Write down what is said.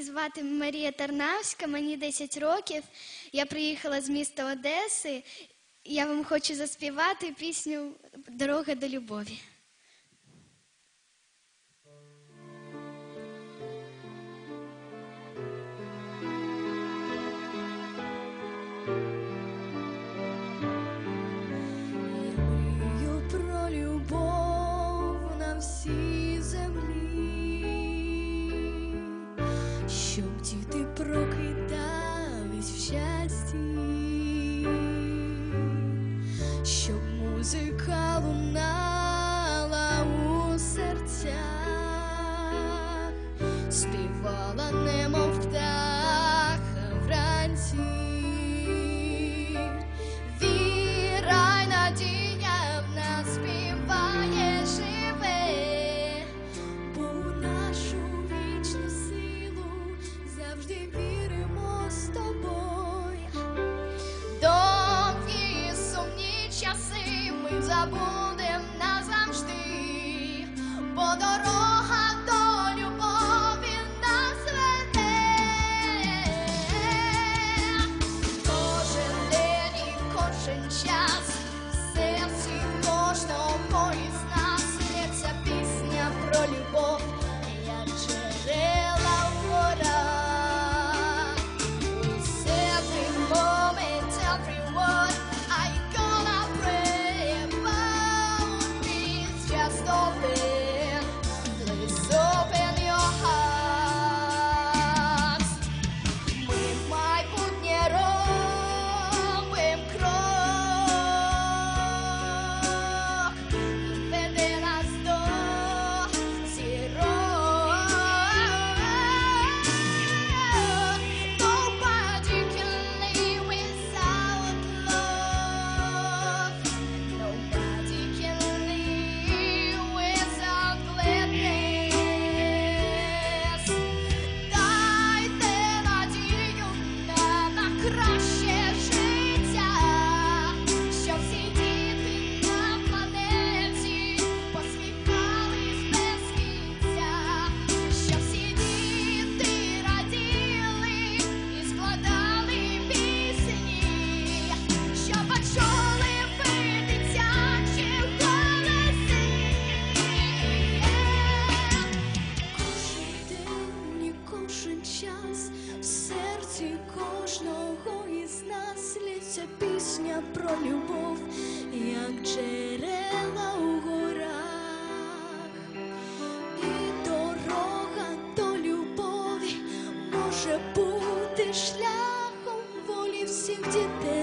Мене звати Марія Тарнавська, мені 10 років. Я приїхала з міста Одеси. Я вам хочу заспівати пісню «Дорога до любові». Щоб діти прокидались в щасті, щоб музика лунала у серцях, співала немов птаха вранці. Віра й надія в нас співає, живе, бо нашу вічну силу завжди віримо з тобою. Довгі сумні часи ми забудем назавжди, бо дорога до любові нас веде. Кожен день і кожен час в серці кожного із нас лється пісня про любов, як джерела в горах. With every moment, every word, I gonna pray about peace. Just open, please open your hearts. Ми майбутнє робимо крок, веде нас до зірок. Nobody can live without love. Nobody can live without gladness. Дайте надію на краще життя, щоб всі діти на планеті посміхались без кінця, щоб всі діти раділи і складали пісні, щоб почули ви дитячі голоси. Кожен день і кожен час в серці кожного із нас лється пісня про любов, як джерела у горах. І дорога до любові може бути шляхом волі всіх дітей.